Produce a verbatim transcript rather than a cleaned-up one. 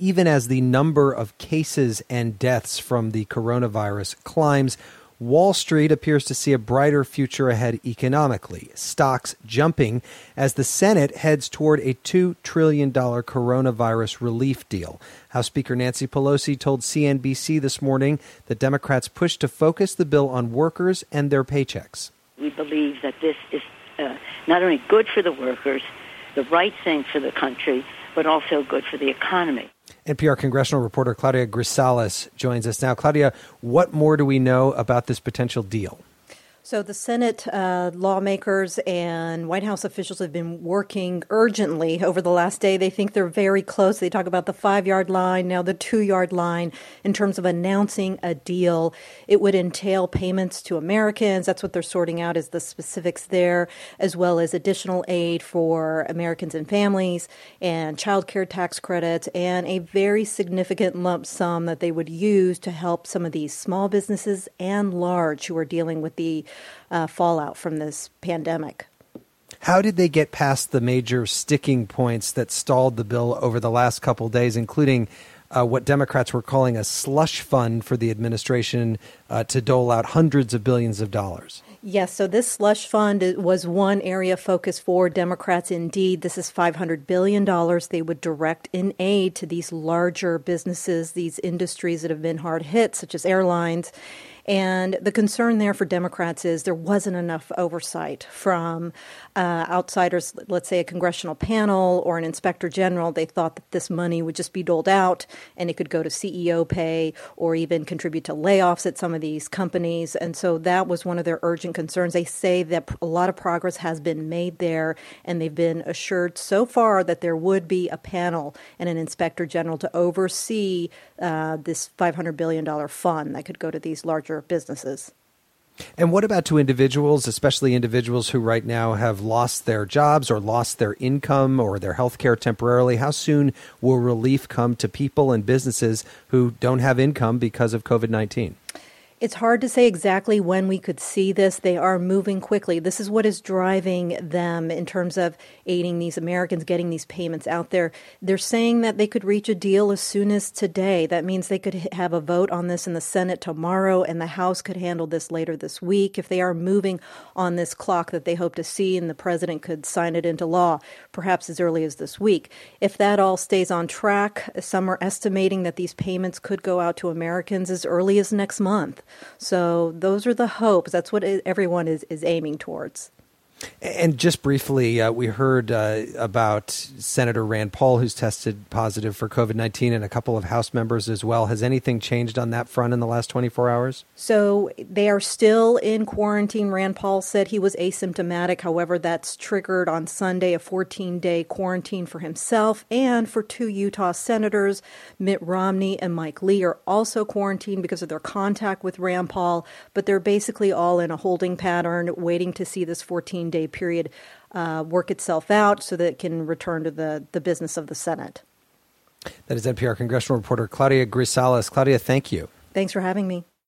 even as the number of cases and deaths from the coronavirus climbs, Wall Street appears to see a brighter future ahead economically, stocks jumping as the Senate heads toward a two trillion dollars coronavirus relief deal. House Speaker Nancy Pelosi told C N B C this morning that Democrats push to focus the bill on workers and their paychecks. We believe that this is uh, not only good for the workers, the right thing for the country, but also good for the economy. N P R congressional reporter Claudia Grisales joins us now. Claudia, what more do we know about this potential deal? So the Senate uh, lawmakers and White House officials have been working urgently over the last day. They think they're very close. They talk about the five-yard line, now the two-yard line, in terms of announcing a deal. It would entail payments to Americans. That's what they're sorting out is the specifics there, as well as additional aid for Americans and families and child care tax credits and a very significant lump sum that they would use to help some of these small businesses and large who are dealing with the Uh, fallout from this pandemic. How did they get past the major sticking points that stalled the bill over the last couple of days, including uh, what Democrats were calling a slush fund for the administration uh, to dole out hundreds of billions of dollars? Yes, so this slush fund was one area of focus for Democrats. Indeed, this is five hundred billion dollars they would direct in aid to these larger businesses, these industries that have been hard hit, such as airlines. And the concern there for Democrats is there wasn't enough oversight from uh, outsiders, let's say a congressional panel or an inspector general. They thought that this money would just be doled out and it could go to C E O pay or even contribute to layoffs at some of these companies. And so that was one of their urgent concerns. They say that a lot of progress has been made there, and they've been assured so far that there would be a panel and an inspector general to oversee uh, this five hundred billion dollars fund that could go to these larger businesses. And what about to individuals, especially individuals who right now have lost their jobs or lost their income or their health care temporarily? How soon will relief come to people and businesses who don't have income because of covid nineteen? It's hard to say exactly when we could see this. They are moving quickly. This is what is driving them in terms of aiding these Americans, getting these payments out there. They're saying that they could reach a deal as soon as today. That means they could have a vote on this in the Senate tomorrow, and the House could handle this later this week. If they are moving on this clock that they hope to see, and the president could sign it into law, perhaps as early as this week. If that all stays on track, some are estimating that these payments could go out to Americans as early as next month. So those are the hopes. That's what everyone is, is aiming towards. And just briefly, uh, we heard uh, about Senator Rand Paul, who's tested positive for covid nineteen, and a couple of House members as well. Has anything changed on that front in the last twenty-four hours? So they are still in quarantine. Rand Paul said he was asymptomatic. However, that's triggered on Sunday a fourteen-day quarantine for himself and for two Utah senators. Mitt Romney and Mike Lee are also quarantined because of their contact with Rand Paul, but they're basically all in a holding pattern, waiting to see this fourteen-day period uh, work itself out so that it can return to the, the business of the Senate. That is N P R congressional reporter Claudia Grisales. Claudia, thank you. Thanks for having me.